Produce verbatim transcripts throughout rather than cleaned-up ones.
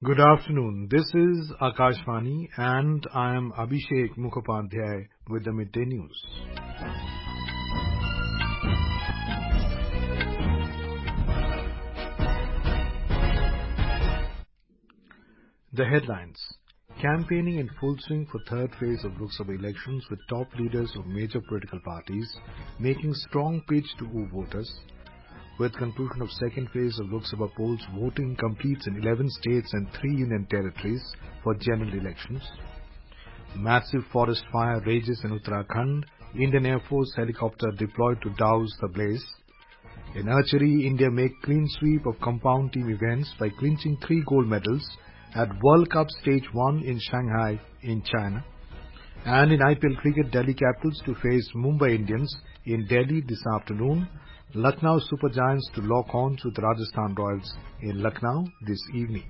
Good afternoon. This is Akashvani and I am Abhishek Mukhopadhyay with the Midday News. The headlines. Campaigning in full swing for third phase of Lok Sabha elections with top leaders of major political parties making strong pitch to woo voters. With conclusion of second phase of Lok Sabha polls, voting completes in eleven states and three union territories for general elections. Massive forest fire rages in Uttarakhand. Indian Air Force helicopter deployed to douse the blaze. In archery, India make clean sweep of compound team events by clinching three gold medals at World Cup Stage one in Shanghai in China. And in I P L cricket, Delhi Capitals to face Mumbai Indians in Delhi this afternoon. Lucknow Super Giants to lock horns with Rajasthan Royals in Lucknow this evening.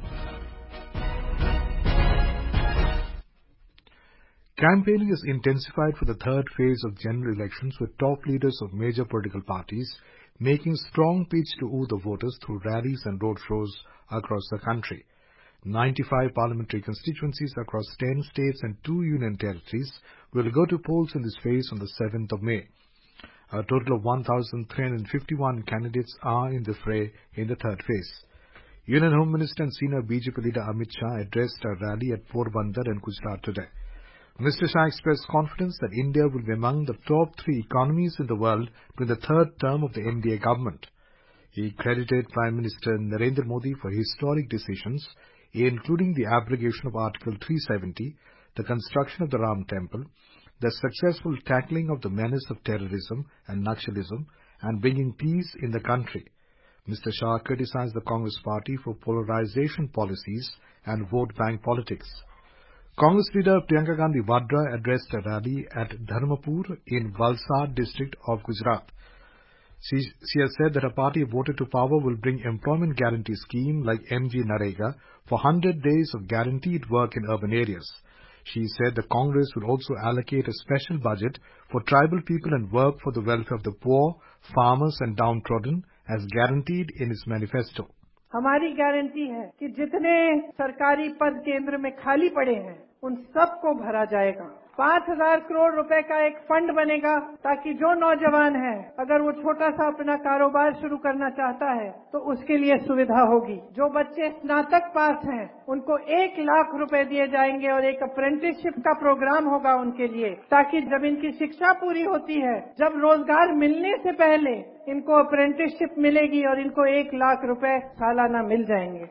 Campaigning is intensified for the third phase of general elections with top leaders of major political parties making strong pitch to woo the voters through rallies and roadshows across the country. ninety-five parliamentary constituencies across ten states and two union territories will go to polls in this phase on the seventh of May. A total of one thousand three hundred fifty-one candidates are in the fray in the third phase. Union Home Minister and senior B J P leader Amit Shah addressed a rally at Porbandar and Gujarat today. Mister Shah expressed confidence that India will be among the top three economies in the world during the third term of the N D A government. He credited Prime Minister Narendra Modi for historic decisions, including the abrogation of Article three seventy, the construction of the Ram Temple, the successful tackling of the menace of terrorism and Naxalism, and bringing peace in the country. Mister Shah criticized the Congress party for polarization policies and vote bank politics. Congress leader Priyanka Gandhi Vadra addressed a rally at Dharmapur in Valsad district of Gujarat. She, she has said that her party voted to power will bring employment guarantee scheme like M G Narega for one hundred days of guaranteed work in urban areas. She said the Congress will also allocate a special budget for tribal people and work for the welfare of the poor, farmers and downtrodden as guaranteed in its manifesto. हमारी guarantee है कि जितने सरकारी पद केंद्र में खाली पड़े हैं उन सबको भरा जाएगा। पाँच हजार करोड़ रुपए का एक फंड बनेगा ताकि जो नौजवान है अगर वो छोटा सा अपना कारोबार शुरू करना चाहता है तो उसके लिए सुविधा होगी। जो बच्चे स्नातक पास हैं उनको एक लाख रुपए दिए जाएंगे और एक अप्रेंटिसशिप का प्रोग्राम होगा उनके लिए ताकि जब इनकी शिक्षा पूरी होती है, जब रोजगार मिलने से पहले इनको अप्रेंटिसशिप मिलेगी और इनको एक लाख रुपए सालाना मिल जाएंगे।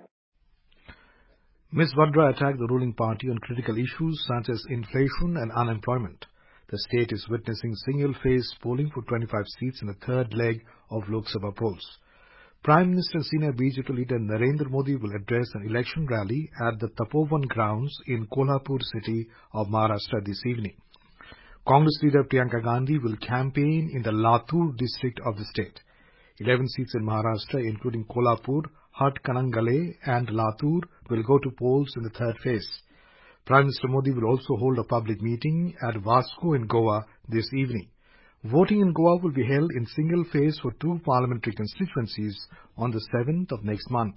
Miz Vadra attacked the ruling party on critical issues such as inflation and unemployment. The state is witnessing single-phase polling for twenty-five seats in the third leg of Lok Sabha polls. Prime Minister and senior B J P leader Narendra Modi will address an election rally at the Tapovan grounds in Kolhapur city of Maharashtra this evening. Congress leader Priyanka Gandhi will campaign in the Latur district of the state. Eleven seats in Maharashtra, including Kolhapur, Hatkanangale and Latur, will go to polls in the third phase. Prime Minister Modi will also hold a public meeting at Vasco in Goa this evening. Voting in Goa will be held in single phase for two parliamentary constituencies on the seventh of next month.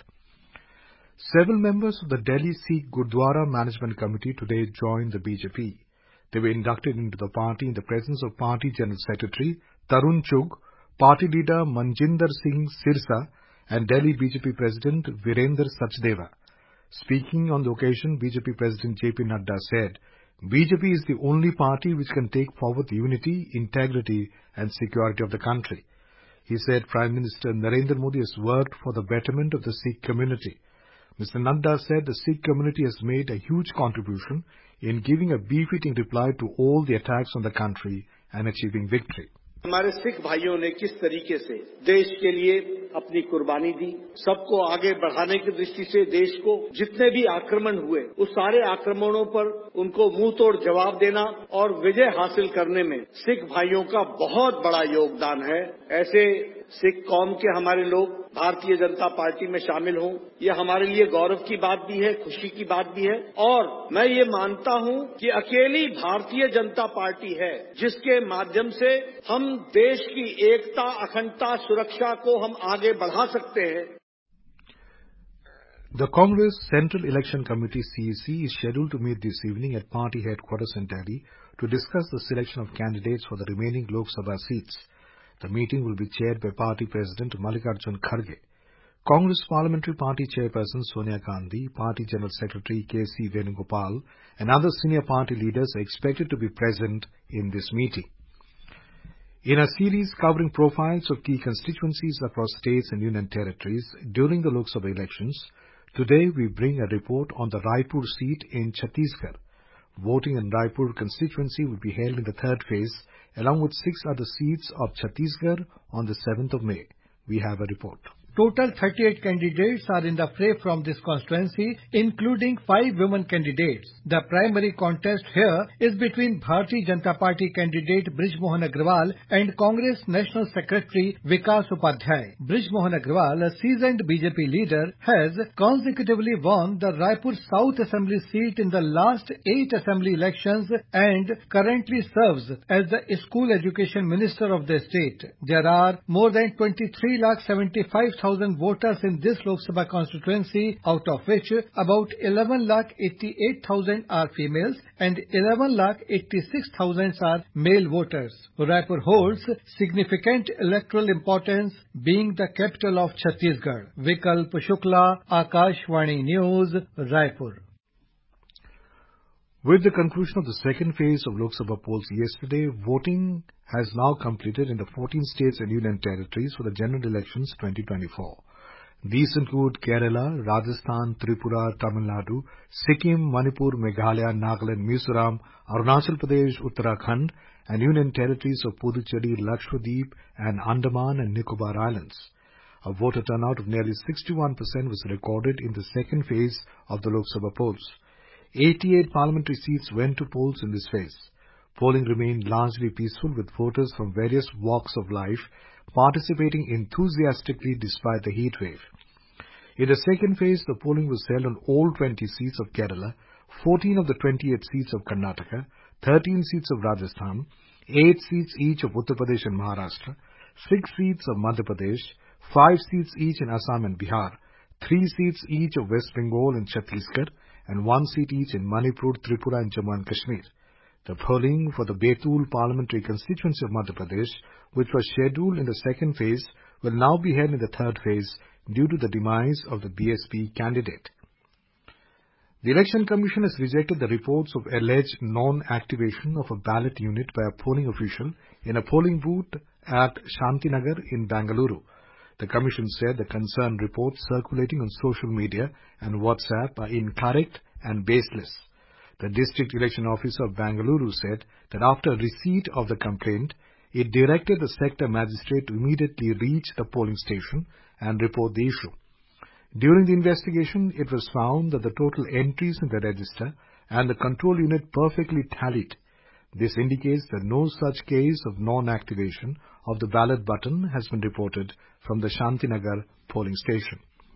Several members of the Delhi Sikh Gurdwara Management Committee today joined the B J P. They were inducted into the party in the presence of Party General Secretary Tarun Chugh, Party Leader Manjinder Singh Sirsa, and Delhi B J P President Virender Sachdeva. Speaking on the occasion, B J P President J P Nadda said, B J P is the only party which can take forward the unity, integrity and security of the country. He said Prime Minister Narendra Modi has worked for the betterment of the Sikh community. Mister Nadda said the Sikh community has made a huge contribution in giving a befitting reply to all the attacks on the country and achieving victory. हमारे सिख भाइयों ने किस तरीके से देश के लिए अपनी कुर्बानी दी, सबको आगे बढ़ाने की दृष्टि से देश को जितने भी आक्रमण हुए उस सारे आक्रमणों पर उनको मुंह तोड़ जवाब देना और विजय हासिल करने में सिख भाइयों का बहुत बड़ा योगदान है। ऐसे सिख कौम के हमारे लोग भारतीय जनता पार्टी में शामिल हों, ये हमारे लिए गौरव की बात भी है, खुशी की बात भी है। और मैं ये मानता हूं कि अकेली भारतीय जनता पार्टी है जिसके माध्यम से हम देश की एकता, अखंडता, सुरक्षा को हम आगे बढ़ा सकते हैं। The Congress Central Election Committee C E C is scheduled to meet this evening at party headquarters in Delhi to discuss the selection of candidates for the remaining Lok Sabha seats. The meeting will be chaired by Party President Mallikarjun Kharge. Congress Parliamentary Party Chairperson Sonia Gandhi, Party General Secretary K C Venugopal and other senior party leaders are expected to be present in this meeting. In a series covering profiles of key constituencies across states and union territories during the Lok Sabha elections, today we bring a report on the Raipur seat in Chhattisgarh. Voting in Raipur constituency will be held in the third phase along with six other seats of Chhattisgarh on the seventh of May. We have a report. Total thirty-eight candidates are in the fray from this constituency, including five women candidates. The primary contest here is between Bharatiya Janata Party candidate Brij Mohan Agrawal and Congress National Secretary Vikas Upadhyay. Brij Mohan Agrawal, a seasoned B J P leader, has consecutively won the Raipur South Assembly seat in the last eight assembly elections and currently serves as the School Education Minister of the state. There are more than twenty-three lakh seventy-five thousand voters in this Lok Sabha constituency, out of which about eleven lakh eighty-eight thousand are females and eleven lakh eighty-six thousand are male voters. Raipur holds significant electoral importance, being the capital of Chhattisgarh. Vikalp Shukla, Akashvani News, Raipur. With the conclusion of the second phase of Lok Sabha polls yesterday, voting has now completed in the fourteen states and union territories for the general elections twenty twenty-four. These include Kerala, Rajasthan, Tripura, Tamil Nadu, Sikkim, Manipur, Meghalaya, Nagaland, Mizoram, Arunachal Pradesh, Uttarakhand, and union territories of Puducherry, Lakshadweep, and Andaman and Nicobar Islands. A voter turnout of nearly sixty-one percent was recorded in the second phase of the Lok Sabha polls. eighty-eight parliamentary seats went to polls in this phase. Polling remained largely peaceful, with voters from various walks of life participating enthusiastically despite the heat wave. In the second phase, the polling was held on all twenty seats of Kerala, fourteen of the twenty-eight seats of Karnataka, thirteen seats of Rajasthan, eight seats each of Uttar Pradesh and Maharashtra, six seats of Madhya Pradesh, five seats each in Assam and Bihar, three seats each of West Bengal and Chhattisgarh, and one seat each in Manipur, Tripura and Jammu and Kashmir. The polling for the Betul parliamentary constituency of Madhya Pradesh, which was scheduled in the second phase, will now be held in the third phase due to the demise of the B S P candidate. The Election Commission has rejected the reports of alleged non-activation of a ballot unit by a polling official in a polling booth at Shantinagar in Bengaluru. The Commission said the concerned reports circulating on social media and WhatsApp are incorrect and baseless. The District Election Officer of Bengaluru said that after receipt of the complaint, it directed the sector magistrate to immediately reach the polling station and report the issue. During the investigation, it was found that the total entries in the register and the control unit perfectly tallied. This indicates that no such case of non-activation of the ballot button has been reported from the Shantinagar polling station.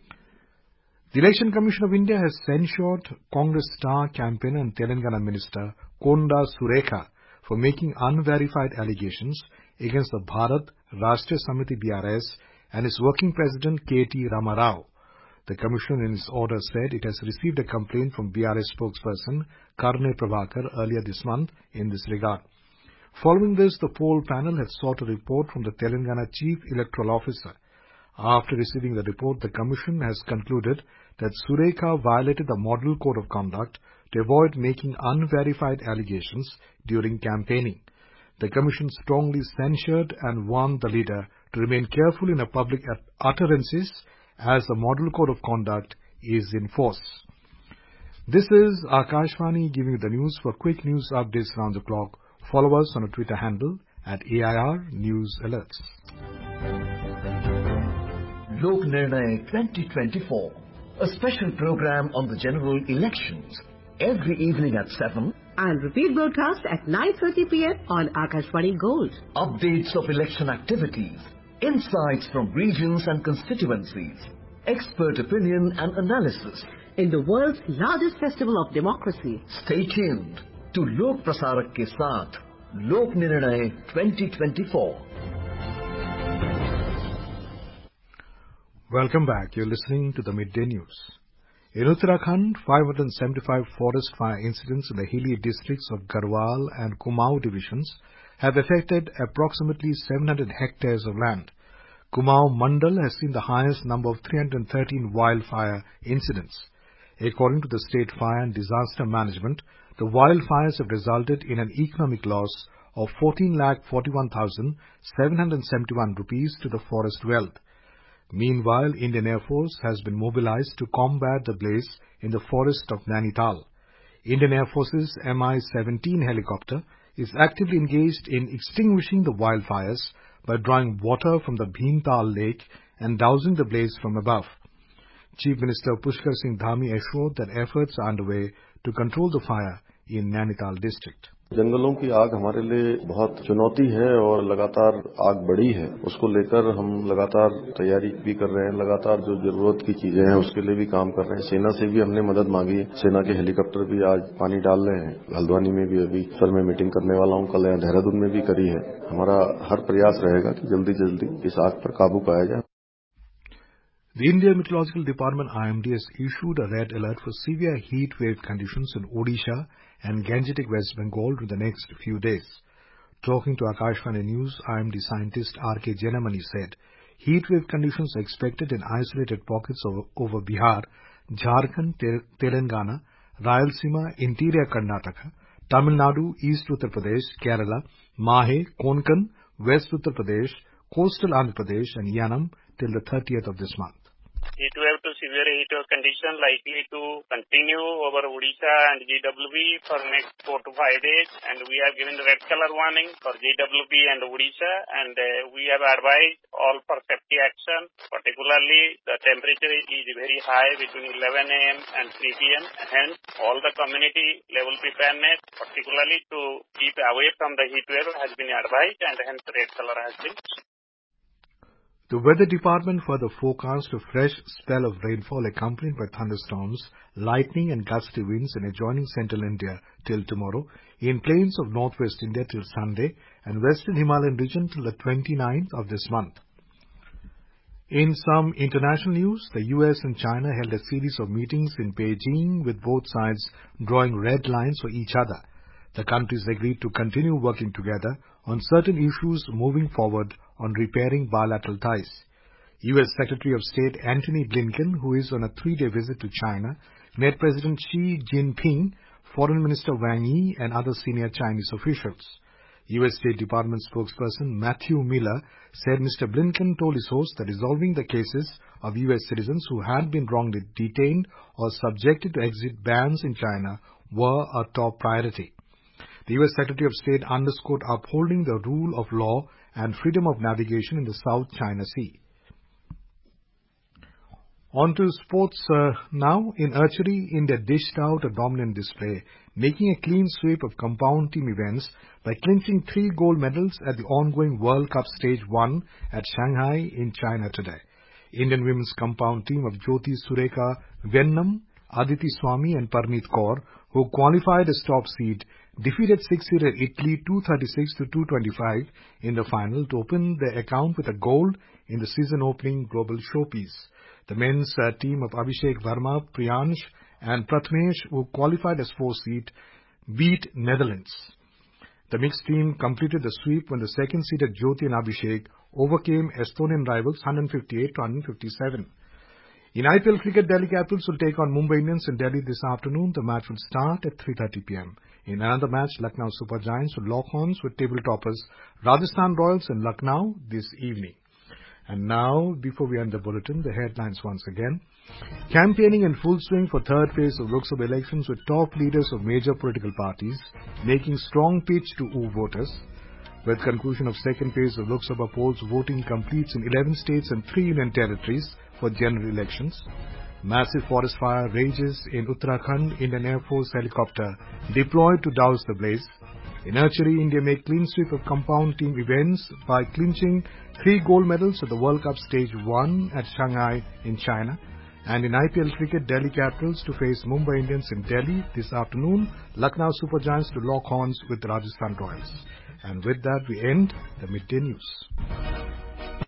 The Election Commission of India has censured Congress star campaigner and Telangana Minister Konda Surekha for making unverified allegations against the Bharat Rashtriya Samiti B R S and its working president K T Ramarao. The Commission in its order said it has received a complaint from B R S spokesperson Karne Prabhakar earlier this month in this regard. Following this, the poll panel has sought a report from the Telangana Chief Electoral Officer. After receiving the report, the Commission has concluded that Surekha violated the Model Code of Conduct to avoid making unverified allegations during campaigning. The Commission strongly censured and warned the leader to remain careful in her public utterances as the Model Code of Conduct is in force. This is Akashvani giving you the news. For quick news updates around the clock, follow us on our Twitter handle at A I R News Alerts. Lok Nirnay twenty twenty-four, a special program on the general elections, every evening at seven and repeat broadcast at nine thirty p m on Akashvani Gold. Updates of election activities, insights from regions and constituencies, expert opinion and analysis in the world's largest festival of democracy. Stay tuned to Lok Prasarak ke saath, Lok Nirnay twenty twenty-four. Welcome back. You're listening to the Midday News. In Uttarakhand, five hundred seventy-five forest fire incidents in the hilly districts of Garhwal and Kumaon divisions have affected approximately seven hundred hectares of land. Kumaon Mandal has seen the highest number of three hundred thirteen wildfire incidents. According to the State Fire and Disaster Management, the wildfires have resulted in an economic loss of fourteen lakh forty-one thousand seven hundred seventy-one rupees to the forest wealth. Meanwhile, Indian Air Force has been mobilized to combat the blaze in the forest of Nainital. Indian Air Force's M I seventeen helicopter is actively engaged in extinguishing the wildfires by drawing water from the Bhimtal lake and dousing the blaze from above. Chief Minister Pushkar Singh Dhami assured that efforts are underway to control the fire in Nainital district. जंगलों की आग हमारे लिए बहुत चुनौती है और लगातार आग बढ़ी है। उसको लेकर हम लगातार तैयारी भी कर रहे हैं। लगातार जो जरूरत की चीजें हैं उसके लिए भी काम कर रहे हैं। सेना से भी हमने मदद मांगी है। सेना के हेलीकॉप्टर भी आज पानी डाल रहे हैं। हल्द्वानी में भी अभी सर मैं मीटिंग करने वाला हूं। कल देहरादून में भी करी है। हमारा हर प्रयास रहेगा कि जल्दी जल्दी इस आग पर काबू पाया जाए। The Indian Meteorological Department I M D has issued a red alert for severe heat wave conditions in Odisha and Gangetic West Bengal in the next few days. Talking to Akashvani News, I M D scientist R K Janamani said, heat wave conditions are expected in isolated pockets over, over Bihar, Jharkhand, Telangana, Rayalaseema, interior Karnataka, Tamil Nadu, East Uttar Pradesh, Kerala, Mahe, Konkan, West Uttar Pradesh, coastal Andhra Pradesh and Yanam till the thirtieth of this month. Heat wave to severe heat wave condition likely to continue over Odisha and G W B for next four to five days, and we have given the red color warning for G W B and Odisha, and uh, we have advised all for safety action. Particularly, the temperature is very high between eleven a m and three p m Hence, all the community level preparedness, particularly to keep away from the heat wave, has been advised, and hence red color has been. The Weather Department further forecast a fresh spell of rainfall accompanied by thunderstorms, lightning and gusty winds in adjoining central India till tomorrow, in plains of northwest India till Sunday, and western Himalayan region till the twenty-ninth of this month. In some international news, the U S and China held a series of meetings in Beijing with both sides drawing red lines for each other. The countries agreed to continue working together on certain issues moving forward on repairing bilateral ties. U S Secretary of State Antony Blinken, who is on a three-day visit to China, met President Xi Jinping, Foreign Minister Wang Yi, and other senior Chinese officials. U S State Department spokesperson Matthew Miller said Mister Blinken told his host that resolving the cases of U S citizens who had been wrongly detained or subjected to exit bans in China were a top priority. The U S Secretary of State underscored upholding the rule of law and freedom of navigation in the South China Sea. On to sports uh, now. In archery, India dished out a dominant display, making a clean sweep of compound team events by clinching three gold medals at the ongoing World Cup Stage one at Shanghai in China today. Indian women's compound team of Jyoti Sureka Vennam, Aditi Swami and Parneet Kaur, who qualified as top seed, defeated six-seeded Italy two thirty-six to two twenty-five in the final to open their account with a gold in the season-opening global showpiece. The men's uh, team of Abhishek Verma, Priyansh and Prathamesh, who qualified as four-seed, beat Netherlands. The mixed team completed the sweep when the second-seeded Jyoti and Abhishek overcame Estonian rivals one fifty-eight to one fifty-seven. In I P L cricket, Delhi Capitals will take on Mumbai Indians in Delhi this afternoon. The match will start at three thirty p m In another match, Lucknow Super Giants will lock horns with table toppers Rajasthan Royals in Lucknow this evening. And now, before we end the bulletin, the headlines once again. Campaigning in full swing for third phase of Lok Sabha elections with top leaders of major political parties making strong pitch to woo voters. With conclusion of second phase of Lok Sabha polls, voting completes in eleven states and three union territories for general elections. Massive forest fire rages in Uttarakhand. Indian Air Force helicopter deployed to douse the blaze. In archery, India made clean sweep of compound team events by clinching three gold medals at the World Cup Stage one at Shanghai in China. And in I P L cricket, Delhi Capitals to face Mumbai Indians in Delhi this afternoon. Lucknow Super Giants to lock horns with Rajasthan Royals. And with that, we end the midday news.